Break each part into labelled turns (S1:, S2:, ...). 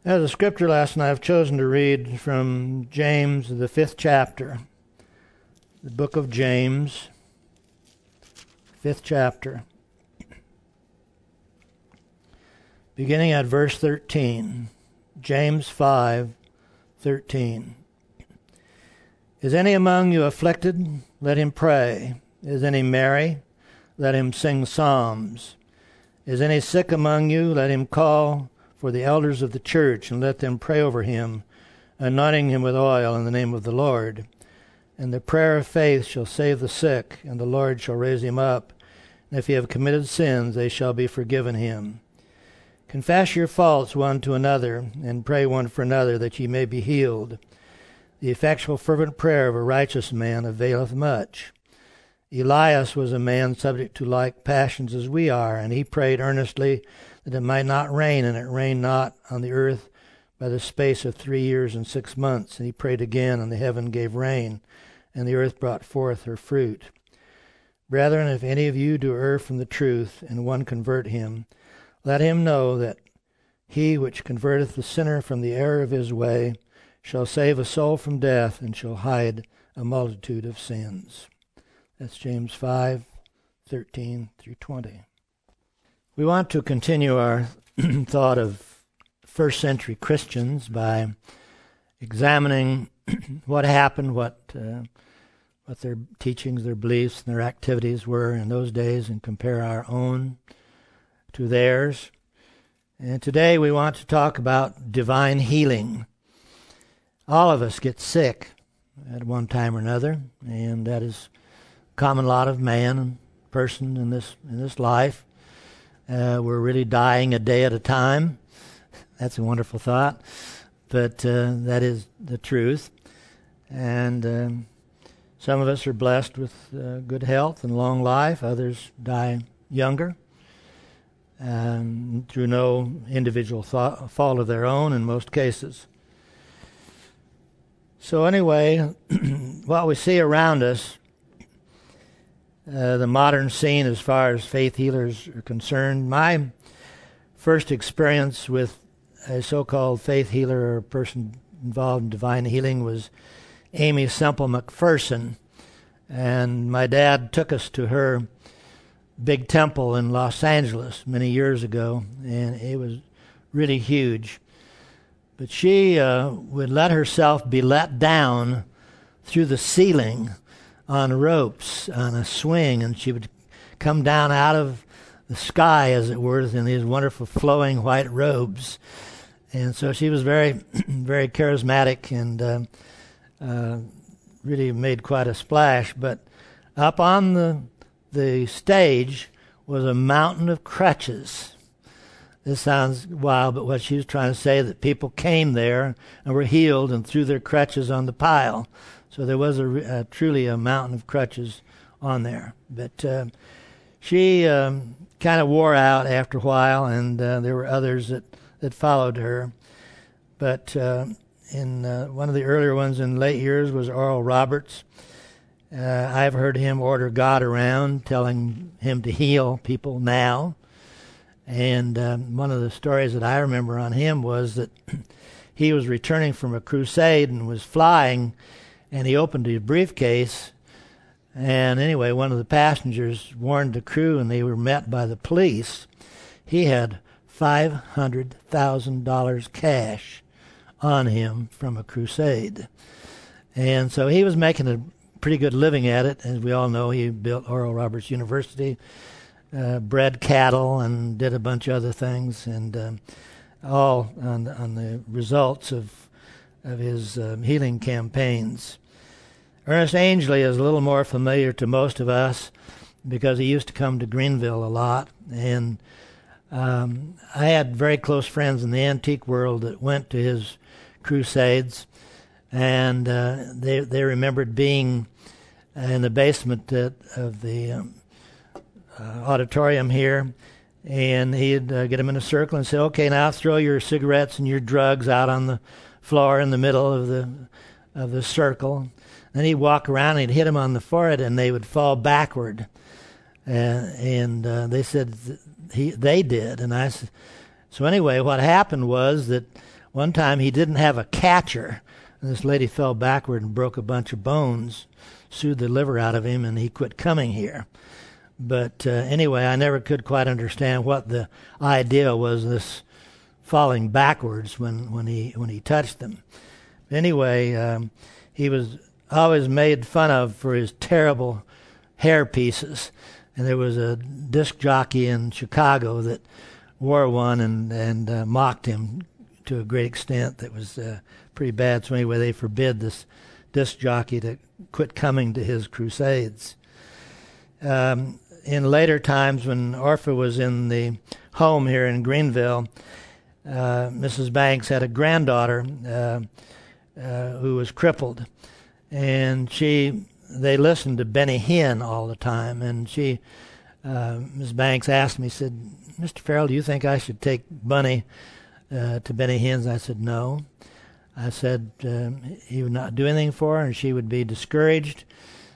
S1: As a scripture lesson, I've chosen to read from James, the 5th chapter. The book of James, 5th chapter. Beginning at verse 13. James 5:13. Is any among you afflicted? Let him pray. Is any merry? Let him sing psalms. Is any sick among you? Let him call for the elders of the church, and let them pray over him, anointing him with oil in the name of the Lord. And the prayer of faith shall save the sick, and the Lord shall raise him up. And if he have committed sins, they shall be forgiven him. Confess your faults one to another, and pray one for another, that ye may be healed. The effectual fervent prayer of a righteous man availeth much. Elias was a man subject to like passions as we are, and he prayed earnestly that it might not rain, and it rained not on the earth by the space of 3 years and 6 months. And he prayed again, and the heaven gave rain, and the earth brought forth her fruit. Brethren, if any of you do err from the truth, and one convert him, let him know that he which converteth the sinner from the error of his way shall save a soul from death, and shall hide a multitude of sins. That's James 5:13 through 20. We want to continue our thought of first century Christians by examining what happened, what their teachings, their beliefs, and their activities were in those days, and compare our own to theirs. And today we want to talk about divine healing. All of us get sick at one time or another, and that is a common lot of man and person in this life. We're really dying a day at a time. That's a wonderful thought, but that is the truth. And some of us are blessed with good health and long life. Others die younger, through no individual fault of their own in most cases. So anyway, what we see around us, the modern scene as far as faith healers are concerned, my first experience with a so-called faith healer or a person involved in divine healing was Amy Semple McPherson. And my dad took us to her big temple in Los Angeles many years ago, and it was really huge. But she would let herself be let down through the ceiling on ropes, on a swing, and she would come down out of the sky, as it were, in these wonderful flowing white robes. And so she was very, very charismatic, and really made quite a splash. But up on the stage was a mountain of crutches. This sounds wild, but what she was trying to say, that people came there and were healed and threw their crutches on the pile. So there was truly a mountain of crutches on there. But she kind of wore out after a while, and there were others that followed her. But in one of the earlier ones in late years was Oral Roberts. I've heard him order God around, telling him to heal people now. And one of the stories that I remember on him was that he was returning from a crusade and was flying, and he opened his briefcase, and anyway, one of the passengers warned the crew, and they were met by the police. He had $500,000 cash on him from a crusade. And so he was making a pretty good living at it. As we all know, he built Oral Roberts University, bred cattle, and did a bunch of other things, and all on the results of his healing campaigns. Ernest Angley is a little more familiar to most of us because he used to come to Greenville a lot, and I had very close friends in the antique world that went to his crusades, and they remembered being in the basement of the auditorium here, and he'd get them in a circle and say, "Okay, now throw your cigarettes and your drugs out on the floor in the middle of the circle." Then he'd walk around and he'd hit them on the forehead, and they would fall backward. And they said they did, and I said. So anyway, what happened was that One time he didn't have a catcher, and this lady fell backward and broke a bunch of bones, sued the liver out of him, and he quit coming here. But anyway, I never could quite understand what the idea was, this falling backwards when he touched them. Anyway, he was always made fun of for his terrible hair pieces. And there was a disc jockey in Chicago that wore one and mocked him to a great extent. That was pretty bad. So anyway, they forbid this disc jockey to quit coming to his crusades. In later times, when Orpha was in the home here in Greenville, Mrs. Banks had a granddaughter who was crippled, and they listened to Benny Hinn all the time. And Ms. Banks asked me, said, "Mr. Farrell, do you think I should take Bunny to Benny Hinn's?" I said, "No." I said he would not do anything for her, and she would be discouraged.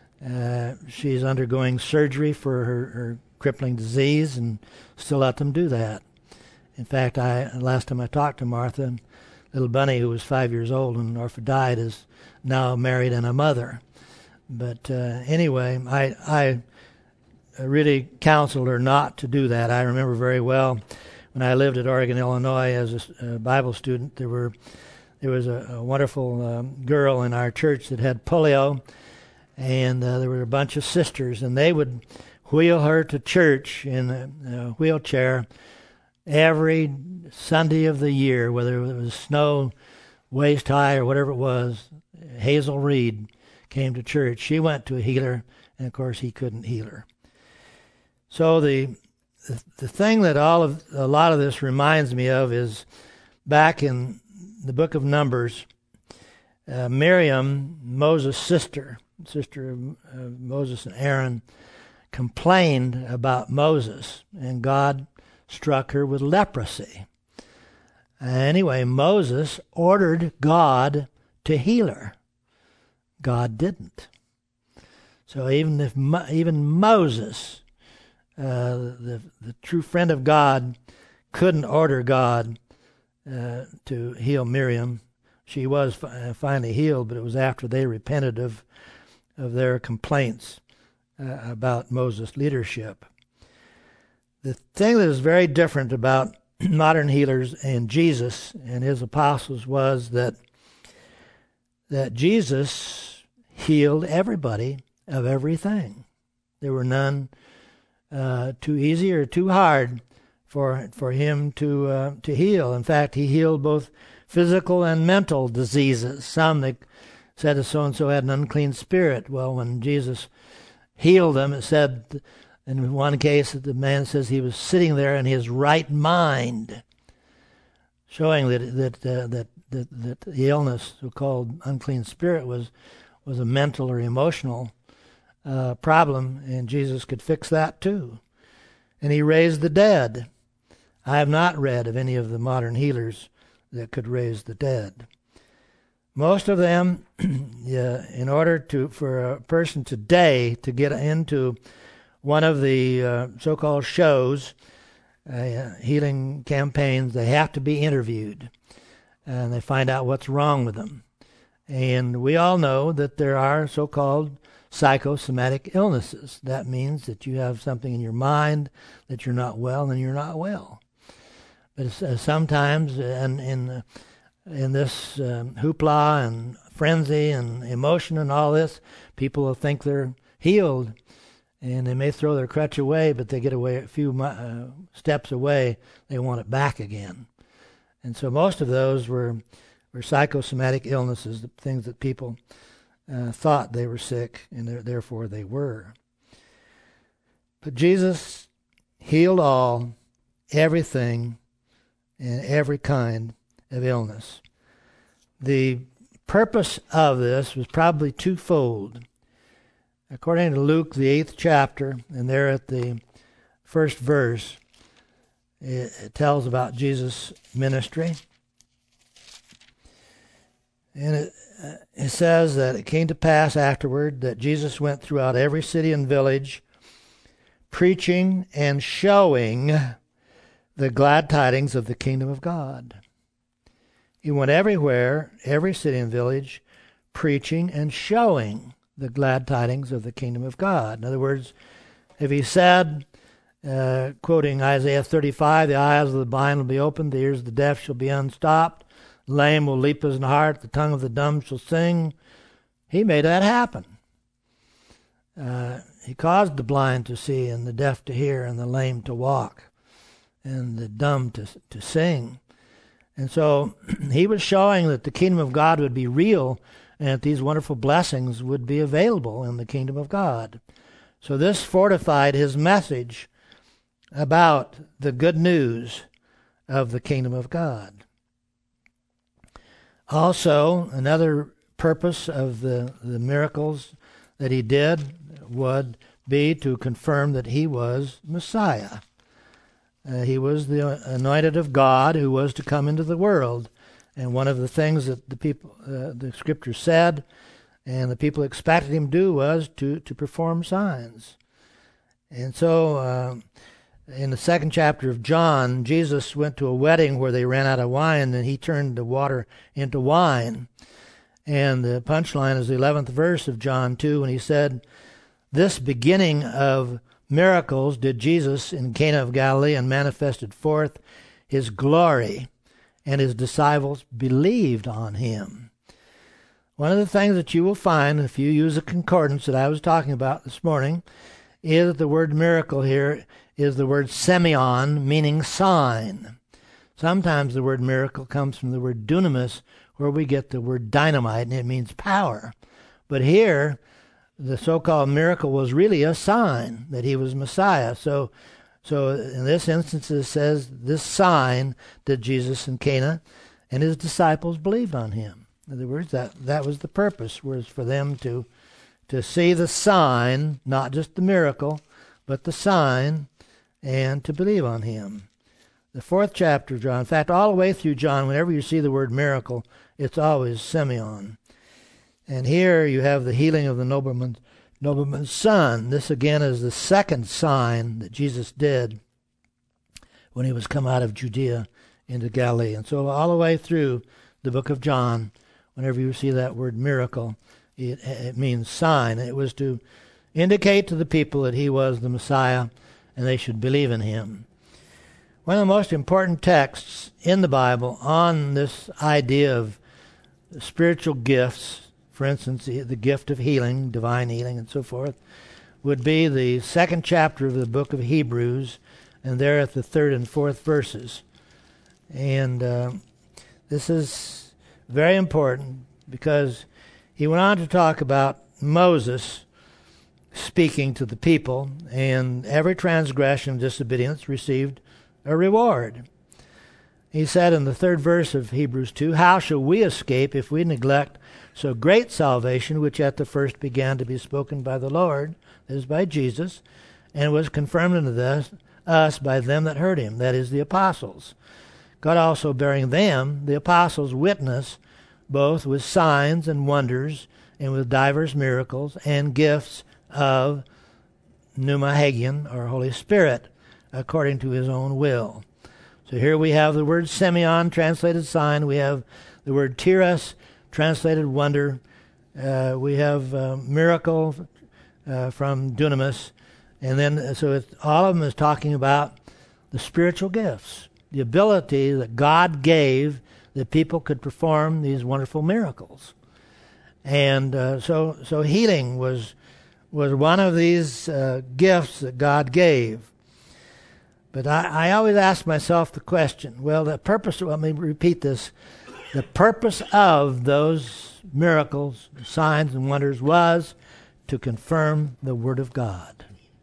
S1: She's undergoing surgery for her crippling disease, and still let them do that. In fact, last time I talked to Martha, little Bunny, who was 5 years old when Orpha died, is now married and a mother. But anyway, I really counseled her not to do that. I remember very well when I lived at Oregon, Illinois, as a Bible student. There was a wonderful girl in our church that had polio, and there were a bunch of sisters, and they would wheel her to church in a wheelchair every Sunday of the year, whether it was snow waist high or whatever it was. Hazel Reed came to church. She went to a healer, and of course he couldn't heal her. So the thing that a lot of this reminds me of is back in the book of Numbers, Miriam, Moses' sister of Moses and Aaron, complained about Moses, and God struck her with leprosy. Anyway, Moses ordered God to heal her. God didn't. So even Moses, the true friend of God, couldn't order God to heal Miriam. She was finally healed, but it was after they repented of their complaints about Moses' leadership. The thing that is very different about modern healers and Jesus and his apostles was that Jesus healed everybody of everything. There were none too easy or too hard for him to heal. In fact, he healed both physical and mental diseases. Some that said that so-and-so had an unclean spirit. Well, when Jesus healed them, it said in one case that the man says he was sitting there in his right mind, showing that the illness, so-called unclean spirit, was a mental or emotional problem, and Jesus could fix that too. And he raised the dead. I have not read of any of the modern healers that could raise the dead. Most of them, in order for a person today to get into one of the so-called shows, healing campaigns, they have to be interviewed, and they find out what's wrong with them. And we all know that there are so-called psychosomatic illnesses. That means that you have something in your mind that you're not well, and you're not well. But sometimes in this hoopla and frenzy and emotion and all this, people will think they're healed, and they may throw their crutch away, but they get away a few steps away, they want it back again. And so most of those were psychosomatic illnesses, the things that people thought they were sick, and therefore they were. But Jesus healed all, everything, and every kind of illness. The purpose of this was probably twofold. According to Luke, the 8th chapter, and there at the first verse, it tells about Jesus' ministry. And it says that it came to pass afterward that Jesus went throughout every city and village, preaching and showing the glad tidings of the kingdom of God. He went everywhere, every city and village, preaching and showing the glad tidings of the kingdom of God. In other words, if he said, quoting Isaiah 35, the eyes of the blind will be opened, the ears of the deaf shall be unstopped, the lame will leap as an hart, the tongue of the dumb shall sing, he made that happen. He caused the blind to see and the deaf to hear and the lame to walk and the dumb to sing. And so he was showing that the kingdom of God would be real and that these wonderful blessings would be available in the kingdom of God. So this fortified his message about the good news of the kingdom of God. Also, another purpose of the miracles that he did would be to confirm that he was Messiah. He was the anointed of God who was to come into the world. And one of the things that the Scripture said and the people expected him to do was to perform signs. And so in the second chapter of John, Jesus went to a wedding where they ran out of wine, and he turned the water into wine. And the punchline is the 11th verse of John 2, when he said, "This beginning of miracles did Jesus in Cana of Galilee, and manifested forth his glory, and his disciples believed on him." One of the things that you will find if you use a concordance that I was talking about this morning is that the word miracle here is the word semeion, meaning sign. Sometimes the word miracle comes from the word dunamis, where we get the word dynamite, and it means power. But here, the so-called miracle was really a sign that he was Messiah. So in this instance, it says, this sign did Jesus in Cana, and his disciples believed on him. In other words, that was the purpose, was for them to see the sign, not just the miracle, but the sign, and to believe on him. The fourth chapter of John, in fact, all the way through John, whenever you see the word miracle, it's always semeion. And here you have the healing of the nobleman's son. This again is the second sign that Jesus did when he was come out of Judea into Galilee. And so all the way through the book of John, whenever you see that word miracle, it means sign. It was to indicate to the people that he was the Messiah and they should believe in him. One of the most important texts in the Bible on this idea of spiritual gifts, for instance, the gift of healing, divine healing, and so forth, would be the second chapter of the book of Hebrews, and there at the 3rd and 4th verses. And this is very important because he went on to talk about Moses speaking to the people, and every transgression and disobedience received a reward. He said in the 3rd verse of Hebrews 2, "How shall we escape if we neglect so great salvation, which at the first began to be spoken by the Lord," that is, by Jesus, "and was confirmed unto us by them that heard him," that is, the apostles. God also bearing them, the apostles, witness, both with signs and wonders, and with divers miracles, and gifts of pneuma hagion, or Holy Spirit, according to his own will. So here we have the word semeion, translated sign. We have the word teros, translated wonder. We have miracle from dunamis. And then, so all of them is talking about the spiritual gifts, the ability that God gave that people could perform these wonderful miracles. And so healing was one of these gifts that God gave. But I always ask myself the question, well, the purpose, let me repeat this, the purpose of those miracles, signs, and wonders was to confirm the Word of God.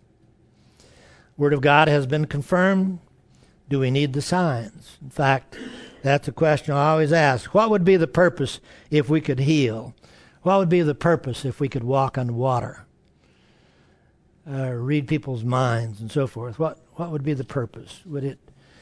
S1: Word of God has been confirmed. Do we need the signs? In fact, that's a question I always ask. What would be the purpose if we could heal? What would be the purpose if we could walk on water? Read people's minds and so forth. What would be the purpose? Would it?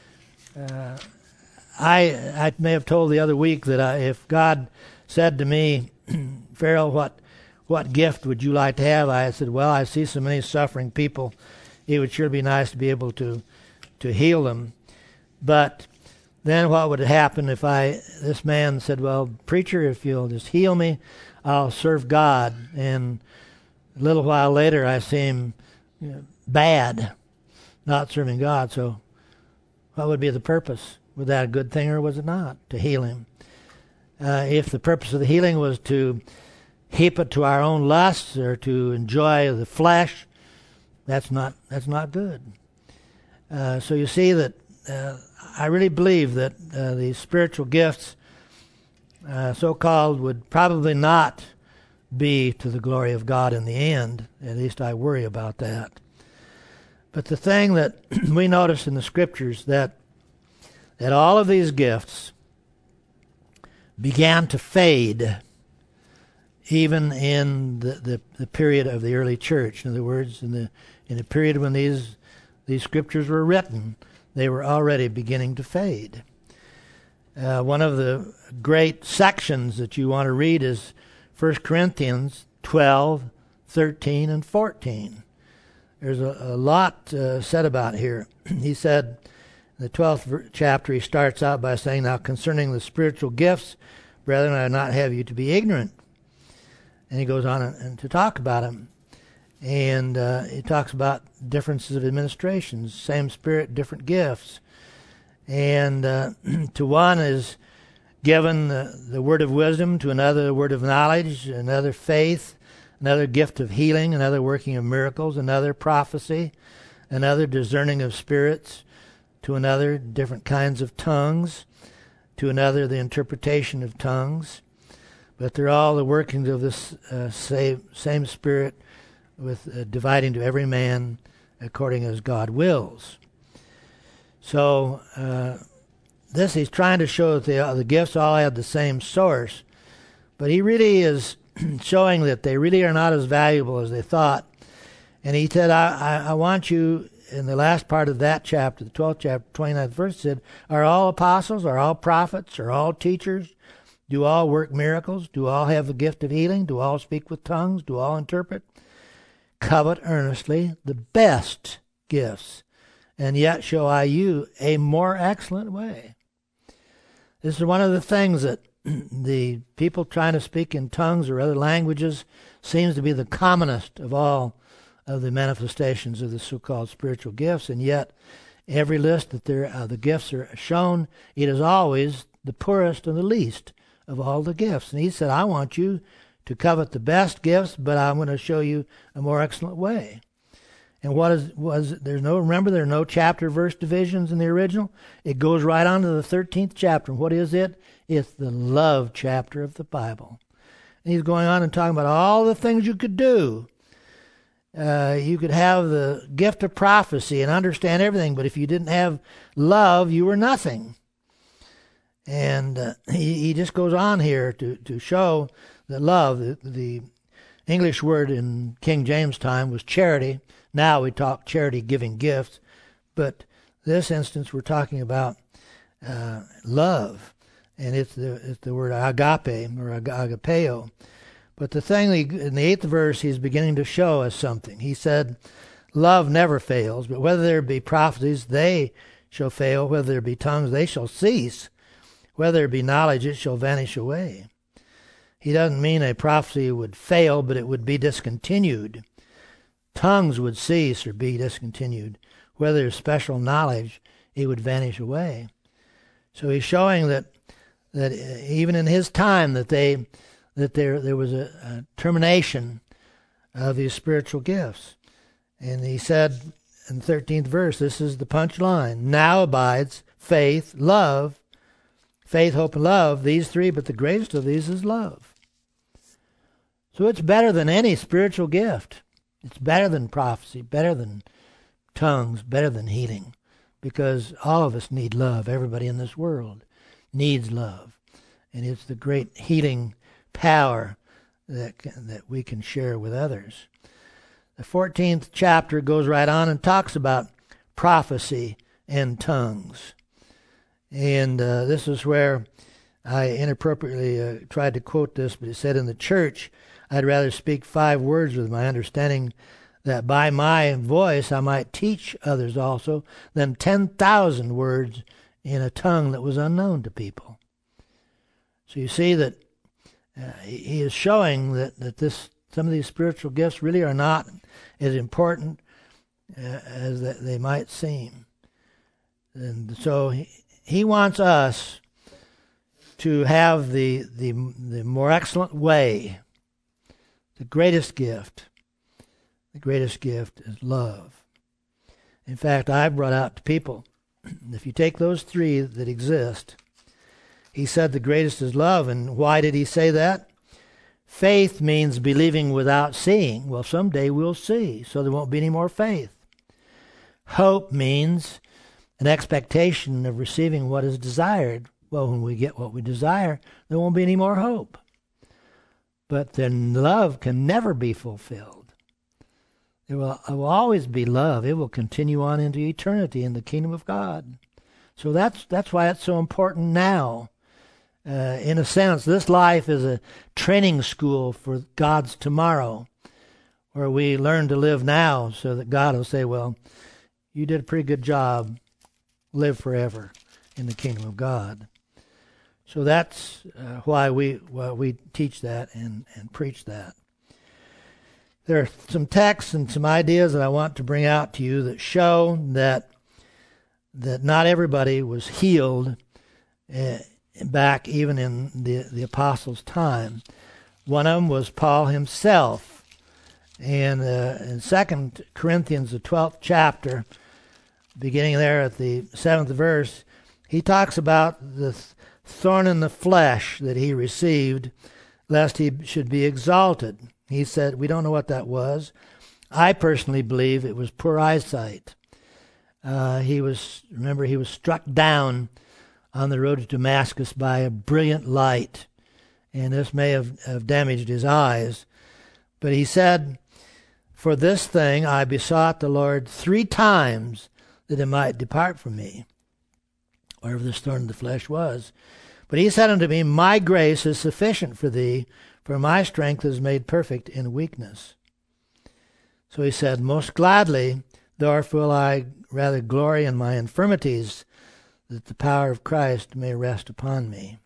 S1: I may have told the other week that if God said to me, "Farrell, what gift would you like to have?" I said, "Well, I see so many suffering people. It would sure be nice to be able to heal them." But then what would happen if this man said, well, preacher, if you'll just heal me, I'll serve God. And a little while later, I see him bad, not serving God. So what would be the purpose? Was that a good thing or was it not, to heal him? If the purpose of the healing was to heap it to our own lusts or to enjoy the flesh, that's not good. So you see that I really believe that these spiritual gifts, so-called, would probably not be to the glory of God in the end. At least I worry about that. But the thing that we notice in the Scriptures, that all of these gifts began to fade even in the period of the early church. In other words, in the period when these Scriptures were written, they were already beginning to fade. One of the great sections that you want to read is 1 Corinthians 12, 13, and 14. There's a lot said about here. He said, in the 12th chapter, he starts out by saying, now concerning the spiritual gifts, brethren, I would not have you to be ignorant. And he goes on and to talk about them. And he talks about differences of administrations, same Spirit, different gifts. And to one is given the word of wisdom, to another the word of knowledge, another faith, another gift of healing, another working of miracles, another prophecy, another discerning of spirits, to another different kinds of tongues, to another the interpretation of tongues. But they're all the workings of this same Spirit, with dividing to every man according as God wills. So this he's trying to show that the gifts all have the same source, but he really is showing that they really are not as valuable as they thought. And he said, I want you, in the last part of that chapter, the 12th chapter, 29th verse, said, are all apostles, are all prophets, are all teachers? Do all work miracles? Do all have the gift of healing? Do all speak with tongues? Do all interpret? Covet earnestly the best gifts, and yet show I you a more excellent way. This is one of the things that the people trying to speak in tongues or other languages seems to be the commonest of all of the manifestations of the so-called spiritual gifts, and yet every list that the gifts are shown, it is always the poorest and the least of all the gifts. And he said, I want you to covet the best gifts, but I'm going to show you a more excellent way. And remember there are no chapter verse divisions in the original. It goes right on to the 13th chapter. And what is it? It's the love chapter of the Bible. And he's going on and talking about all the things you could do. You could have the gift of prophecy and understand everything, but if you didn't have love, you were nothing. And he just goes on here to show that love, the English word in King James time was charity. Now we talk charity giving gifts, but this instance we're talking about love, and it's the word agape or agapeo. But the thing in the 8th verse he's beginning to show us something. He said, love never fails, but whether there be prophecies, they shall fail. Whether there be tongues, they shall cease. Whether there be knowledge, it shall vanish away. He doesn't mean a prophecy would fail, but it would be discontinued. Tongues would cease or be discontinued. Whether there's special knowledge, it would vanish away. So he's showing that even in his time that there was a termination of these spiritual gifts. And he said in the 13th verse, this is the punchline, now abides faith, love, faith, hope, and love, these three, but the greatest of these is love. So it's better than any spiritual gift. It's better than prophecy, better than tongues, better than healing, because all of us need love. Everybody in this world needs love. And it's the great healing power that we can share with others. The 14th chapter goes right on and talks about prophecy and tongues. And this is where I inappropriately tried to quote this, but it said, in the church, I'd rather speak 5 words with my understanding that by my voice I might teach others also than 10,000 words in a tongue that was unknown to people. So you see that he is showing that some of these spiritual gifts really are not as important as they might seem. And so he wants us to have the more excellent way. The greatest gift is love. In fact, I've brought out to people, if you take those three that exist, he said the greatest is love. And why did he say that? Faith means believing without seeing. Well, someday we'll see, so there won't be any more faith. Hope means an expectation of receiving what is desired. Well, when we get what we desire, there won't be any more hope. But then love can never be fulfilled. It will always be love. It will continue on into eternity in the kingdom of God. So that's why it's so important now. In a sense, this life is a training school for God's tomorrow, where we learn to live now so that God will say, well, you did a pretty good job. Live forever in the kingdom of God. So that's why we teach that and preach that. There are some texts and some ideas that I want to bring out to you that show that not everybody was healed back even in the apostles' time. One of them was Paul himself. And in 2 Corinthians, the 12th chapter, beginning there at the 7th verse, he talks about the thorn in the flesh that he received, lest he should be exalted. He said, we don't know what that was. I personally believe it was poor eyesight. He was struck down on the road to Damascus by a brilliant light, and this may have damaged his eyes. But he said, for this thing I besought the Lord 3 times that it might depart from me, wherever this thorn in the flesh was. But he said unto me, my grace is sufficient for thee, for my strength is made perfect in weakness. So he said, most gladly, therefore will I rather glory in my infirmities, that the power of Christ may rest upon me.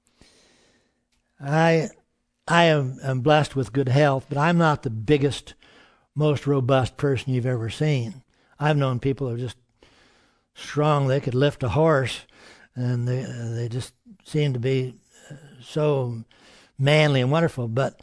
S1: I am blessed with good health, but I'm not the biggest, most robust person you've ever seen. I've known people who are just strong. They could lift a horse, and they just seem to be so manly and wonderful. But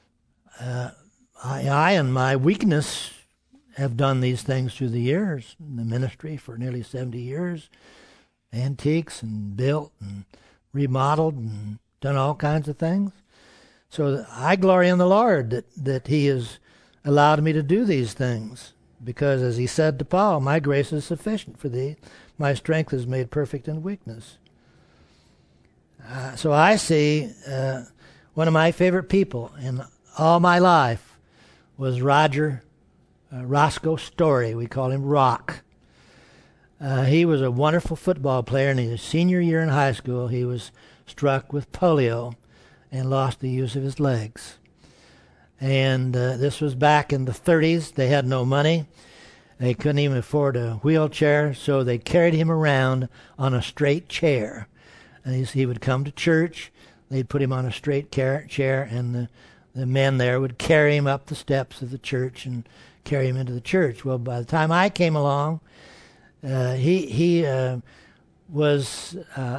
S1: I and my weakness have done these things through the years, in the ministry for nearly 70 years, antiques and built and remodeled and done all kinds of things. So I glory in the Lord that he has allowed me to do these things. Because as he said to Paul, my grace is sufficient for thee. My strength is made perfect in weakness. So I see one of my favorite people in all my life was Roscoe Story. We call him Rock. He was a wonderful football player, and in his senior year in high school, he was struck with polio and lost the use of his legs. And this was back in the 30s. They had no money. They couldn't even afford a wheelchair, so they carried him around on a straight chair. And he would come to church. They'd put him on a straight chair, and the men there would carry him up the steps of the church and carry him into the church. Well, by the time I came along, he was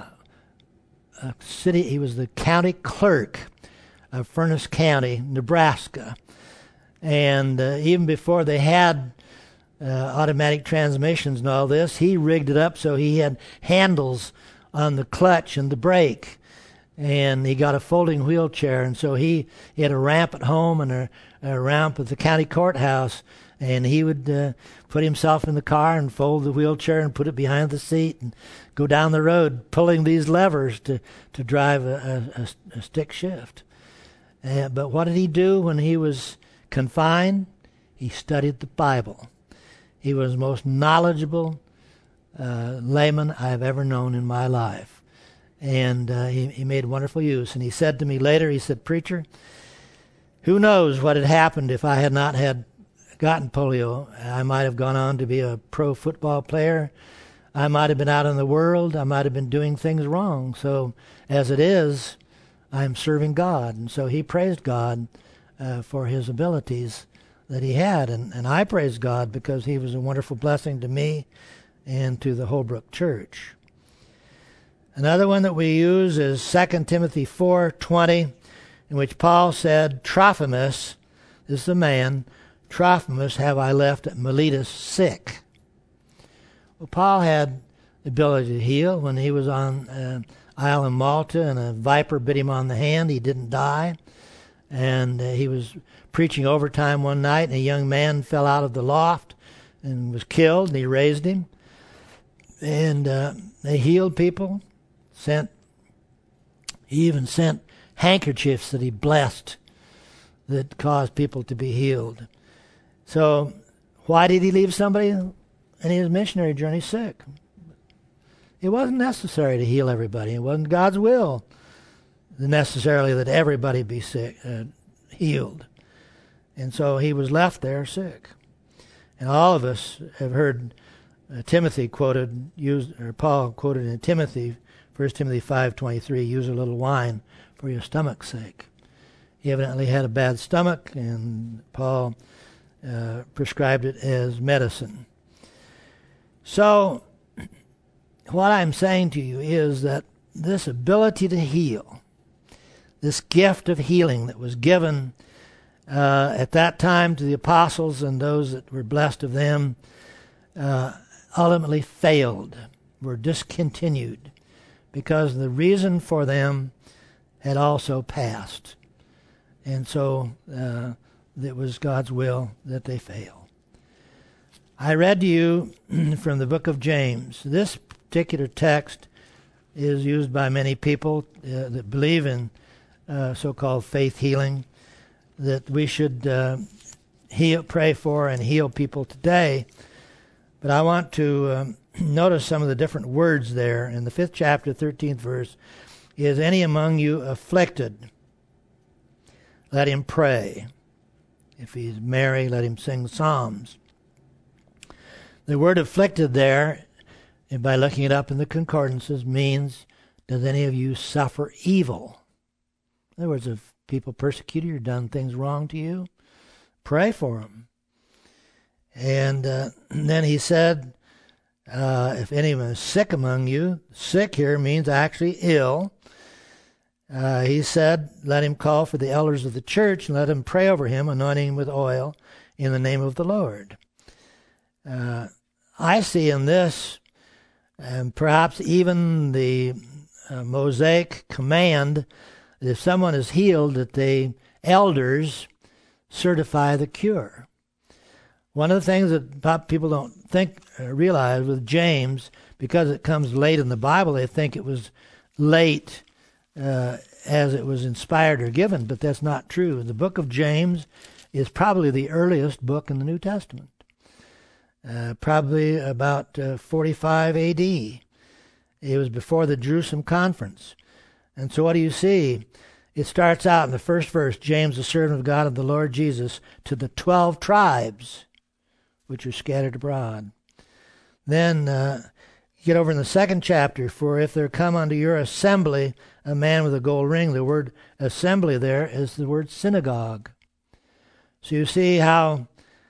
S1: he was the county clerk of Furnace County, Nebraska. And even before they had automatic transmissions and all this, he rigged it up so he had handles on the clutch and the brake. And he got a folding wheelchair, and so he had a ramp at home and a ramp at the county courthouse. And he would put himself in the car and fold the wheelchair and put it behind the seat and go down the road pulling these levers to drive a stick shift. But what did he do when he was confined? He studied the Bible. He was the most knowledgeable layman I've ever known in my life. And he made wonderful use. And he said to me later, he said, "Preacher, who knows what had happened if I had not gotten polio? I might have gone on to be a pro football player. I might have been out in the world. I might have been doing things wrong. So as it is, I'm serving God. And so he praised God for his abilities that he had. And I praise God because he was a wonderful blessing to me and to the Holbrook Church. Another one that we use is 2 Timothy 4:20, in which Paul said, Trophimus, this is the man, Trophimus have I left at Miletus sick. Well, Paul had the ability to heal. When he was on Isle of Malta and a viper bit him on the hand, he didn't die. And he was preaching overtime one night, and a young man fell out of the loft and was killed, and he raised him. And they healed people. He even sent handkerchiefs that he blessed that caused people to be healed. So why did he leave somebody in his missionary journey sick? It wasn't necessary to heal everybody. It wasn't God's will necessarily that everybody be sick, healed. And so he was left there sick. And all of us have heard Paul quoted in Timothy, 1 Timothy 5:23, use a little wine for your stomach's sake. He evidently had a bad stomach, and Paul prescribed it as medicine. So what I'm saying to you is that this ability to heal, this gift of healing that was given at that time to the apostles and those that were blessed of them, ultimately failed, were discontinued, because the reason for them had also passed. And so it was God's will that they fail. I read to you from the book of James. This particular text is used by many people that believe in so-called faith healing, that we should pray for and heal people today. But I want to notice some of the different words there. In the 5th chapter, 13th verse, is any among you afflicted? Let him pray. If he's merry, let him sing psalms. The word afflicted there, and by looking it up in the concordances, means, does any of you suffer evil? In other words, if people persecute you or done things wrong to you, pray for them. And then he said, if anyone is sick among you, sick here means actually ill. He said, let him call for the elders of the church and let him pray over him, anointing him with oil in the name of the Lord. I see in this, and perhaps even the Mosaic command, that if someone is healed, that the elders certify the cure. One of the things that people don't realize with James, because it comes late in the Bible, they think it was late as it was inspired or given, but that's not true. The book of James is probably the earliest book in the New Testament, probably about 45 A.D. It was before the Jerusalem Conference. And so what do you see? It starts out in the first verse, James, the servant of God of the Lord Jesus, to the 12 tribes which are scattered abroad. Then you get over in the 2nd chapter, for if there come unto your assembly a man with a gold ring, the word assembly there is the word synagogue. So you see how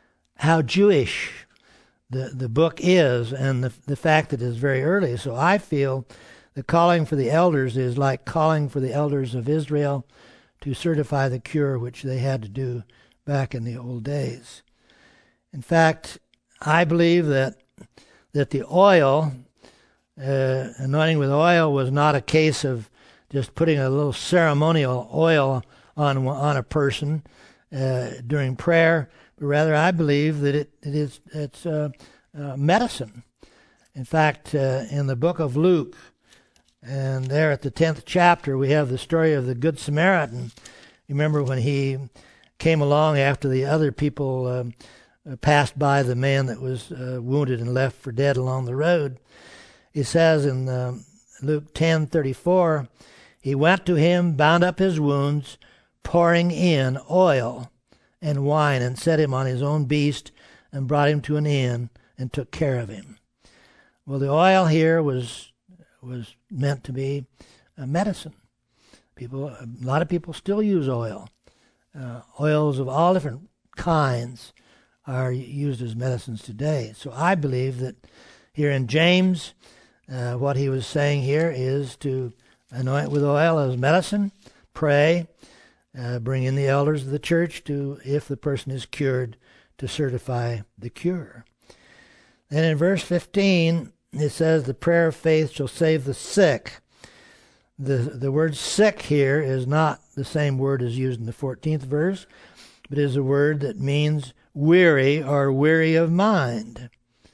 S1: Jewish the book is, and the fact that it's very early. So I feel the calling for the elders is like calling for the elders of Israel to certify the cure which they had to do back in the old days. In fact, I believe that the oil, anointing with oil, was not a case of just putting a little ceremonial oil on a person during prayer, but rather I believe that it's medicine. In fact, in the book of Luke, and there at the 10th chapter, we have the story of the Good Samaritan. You remember when he came along after the other people passed by the man that was wounded and left for dead along the road. It says in Luke 10:34, he went to him, bound up his wounds, pouring in oil and wine, and set him on his own beast, and brought him to an inn, and took care of him. Well, the oil here was meant to be a medicine. A lot of people still use oil. Oils of all different kinds are used as medicines today. So I believe that here in James, what he was saying here is to anoint with oil as medicine, pray, bring in the elders of the church to, if the person is cured, to certify the cure. Then in verse 15, it says, the prayer of faith shall save the sick. The word sick here is not the same word as used in the 14th verse, but is a word that means weary or weary of mind.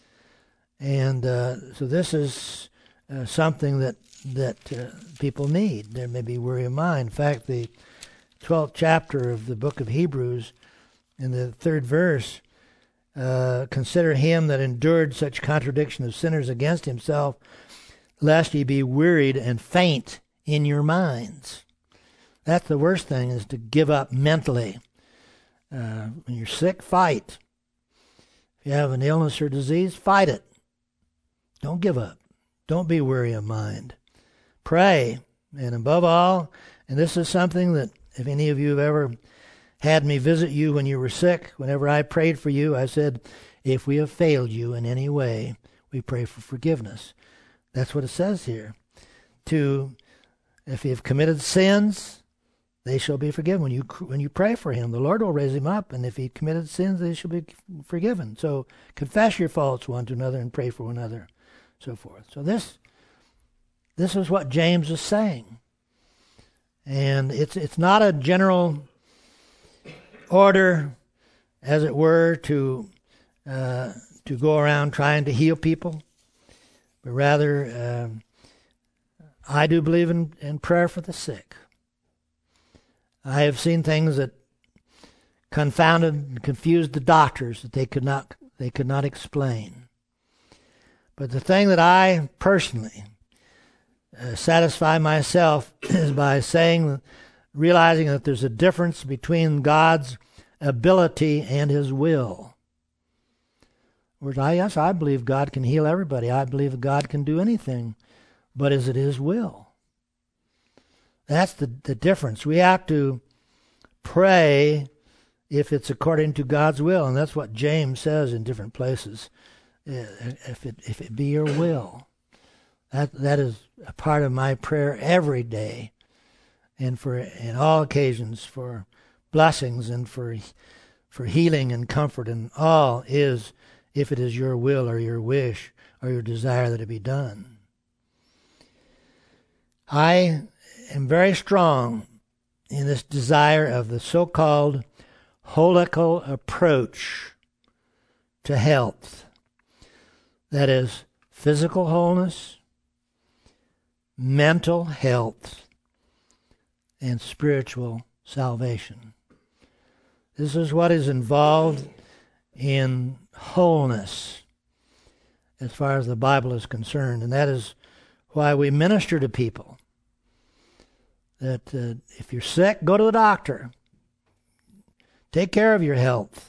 S1: And so this is something that people need. There may be weary of mind. In fact, the 12th chapter of the book of Hebrews, in the 3rd verse, consider him that endured such contradiction of sinners against himself, lest ye be wearied and faint in your minds. That's the worst thing, is to give up mentally. When you're sick, fight. If you have an illness or disease, fight it. Don't give up. Don't be weary of mind. Pray. And above all, and this is something that if any of you have ever had me visit you when you were sick, whenever I prayed for you, I said, if we have failed you in any way, we pray for forgiveness. That's what it says here. If you have committed sins, they shall be forgiven. When you pray for him, the Lord will raise him up, and if he committed sins, they shall be forgiven. So confess your faults one to another and pray for one another, so forth. So this is what James is saying. And it's not a general order, as it were, to go around trying to heal people, but rather I do believe in prayer for the sick. I have seen things that confounded and confused the doctors that they could not explain. But the thing that I personally satisfy myself is by realizing that there's a difference between God's ability and his will. Yes, I believe God can heal everybody. I believe that God can do anything. But is it his will? That's the difference. We have to pray if it's according to God's will. And that's what James says in different places. If it be your will. That is a part of my prayer every day. And in all occasions, for blessings and for healing and comfort, and all is if it is your will or your wish or your desire that it be done. I am very strong in this desire of the so-called holical approach to health. That is physical wholeness, mental health, and spiritual salvation. This is what is involved in wholeness as far as the Bible is concerned, and that is why we minister to people. That if you're sick, go to the doctor. Take care of your health.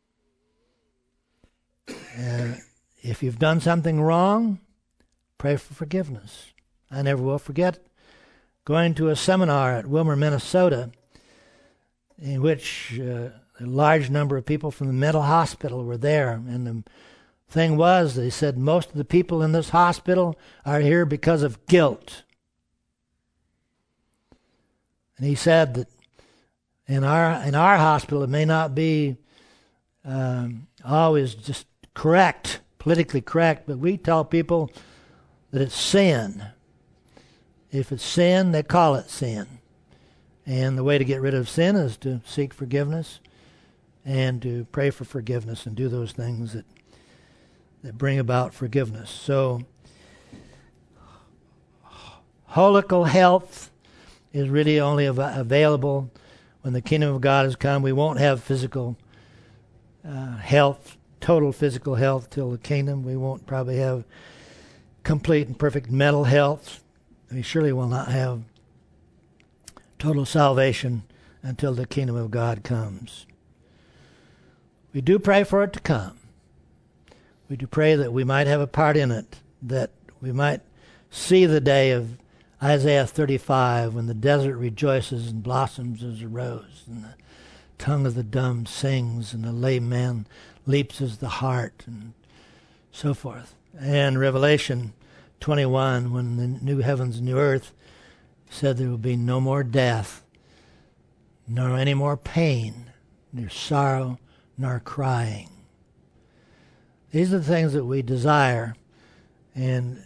S1: If you've done something wrong, pray for forgiveness. I never will forget going to a seminar at Wilmer, Minnesota, in which a large number of people from the mental hospital were there. And the thing was, they said, most of the people in this hospital are here because of guilt. And he said that in our hospital, it may not be always just correct, politically correct, but we tell people that it's sin. If it's sin, they call it sin. And the way to get rid of sin is to seek forgiveness and to pray for forgiveness and do those things that bring about forgiveness. So, holical health is really only available when the kingdom of God has come. We won't have physical health, total physical health till the kingdom. We won't probably have complete and perfect mental health. We surely will not have total salvation until the kingdom of God comes. We do pray for it to come. We do pray that we might have a part in it, that we might see the day of Isaiah 35, when the desert rejoices and blossoms as a rose, and the tongue of the dumb sings, and the lame man leaps as the hart, and so forth. And Revelation 21, when the new heavens and new earth said there will be no more death, nor any more pain, nor sorrow, nor crying. These are the things that we desire. And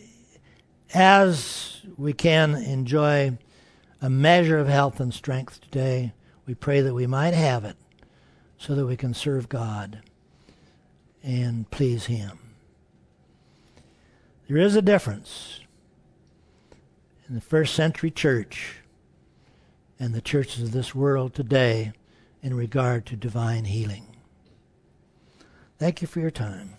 S1: as we can enjoy a measure of health and strength today, we pray that we might have it so that we can serve God and please Him. There is a difference in the first century church and the churches of this world today in regard to divine healing. Thank you for your time.